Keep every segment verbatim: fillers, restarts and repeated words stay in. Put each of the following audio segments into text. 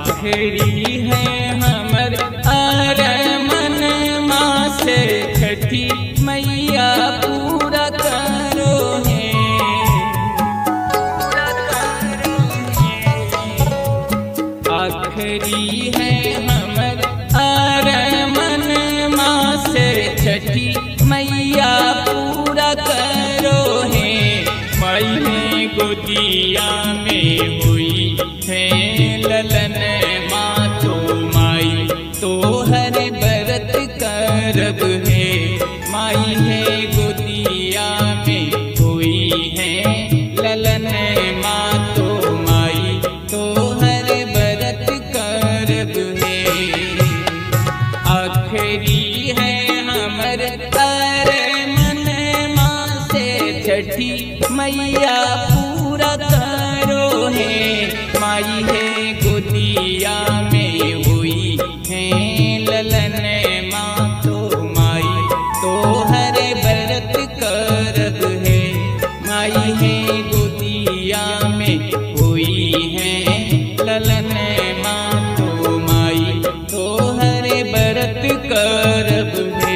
आखिरी है हमर अरमन माँ से छठी मैया पूरा करो है, पूरा करो है। आखिरी है हमर अरमन माँ से छठी मैया पूरा करो है। माई ने गोदिया में हुई है ललन माँ तो माई तो हर बरत करब है। माई है गोदिया में हुई है ललन माँ तो माई तो हर बरत करब है। आखिरी है हमर अरमन माँ से छठी मैया पूरा करो है। माई है गोदिया में हुई है ललन माँ तो माई तो हर बरत करब है। माई है गोदिया में हुई है ललन माँ तो माई तो हर बरत करब है।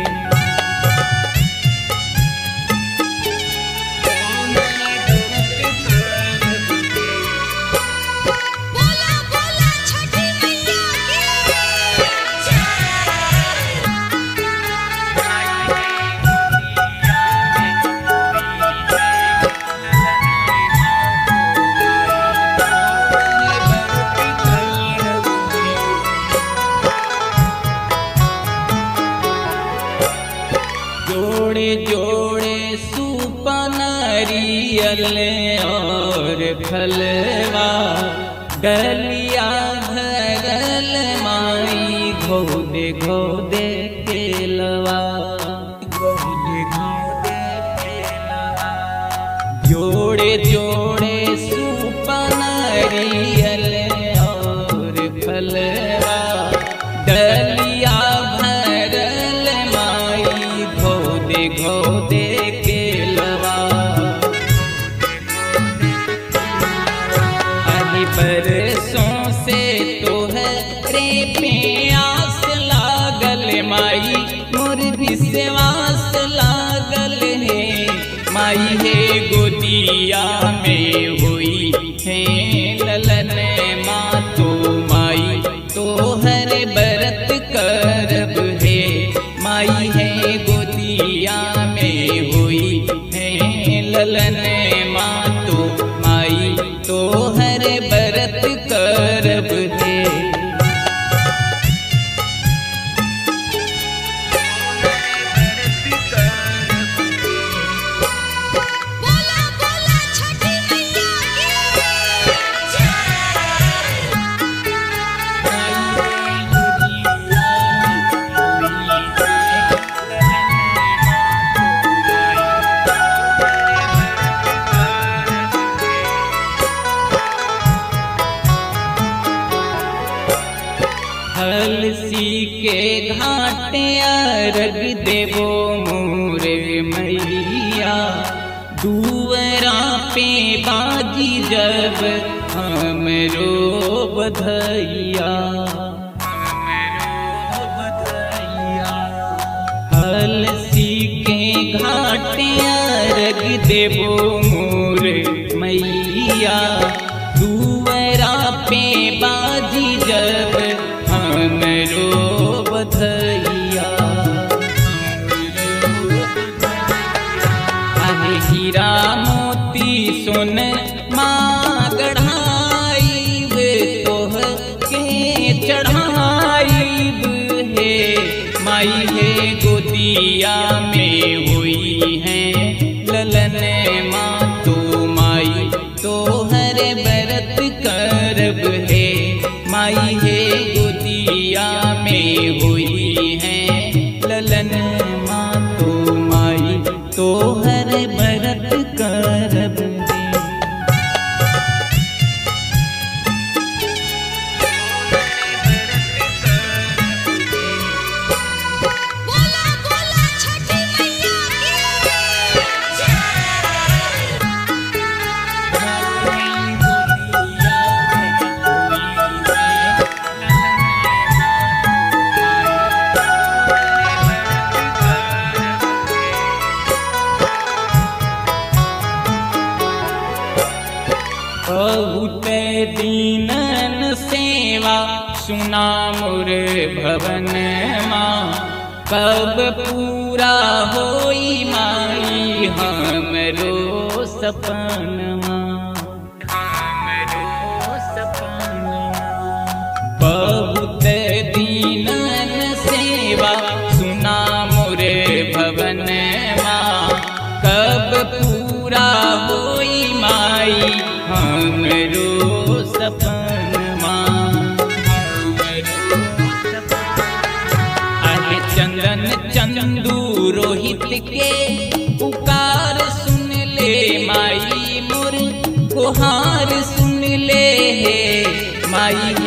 जोड़े जोड़े सूप नारियल और फलवा डलिया भरल माई घोदे घोदे केलवा, घोदे घोदे केलवा। जोड़े जोड़े सूप नारियल और फलवा डलिया भरल माई घोदे घोदे केलवा। अली बरसों से तो है रे प्यास लागल माई मोर विश्वास लागल है। माई है गोदिया में हुई है ललन माँ तो माई तो हर बरत करब है। माई है गोदिया में हुई है ललन माँ तो माई तो हर बरत करब है। हलसी के घाटे अर्घ देवो मोरे मैया दुवरा पे बाजी जब हमरो बधैया, हमरो बधैया। हलसी के घाटे अर्घ देवो मोरे मैया दुवरा पे बाजी जब हमरो बधैया। अरे हीरा मोती सोन माँ गढ़ाइब तोह के चढ़ाइब है। माई है गोदिया में हुई है ललन माँ तो माई तो हर बहुत दीनन सेवा सुना मोर भवन माँ, कब पूरा होई माई हमरो सपनमा, हमरो सपनमा। बहुत दीनन सेवा सुना मोर भवन माँ, कब पूरा होई माई हमरो सपनमा, चंदन चंदू रोहित के पुकार सुन ले माई मोर गुहार सुन ले हे माई।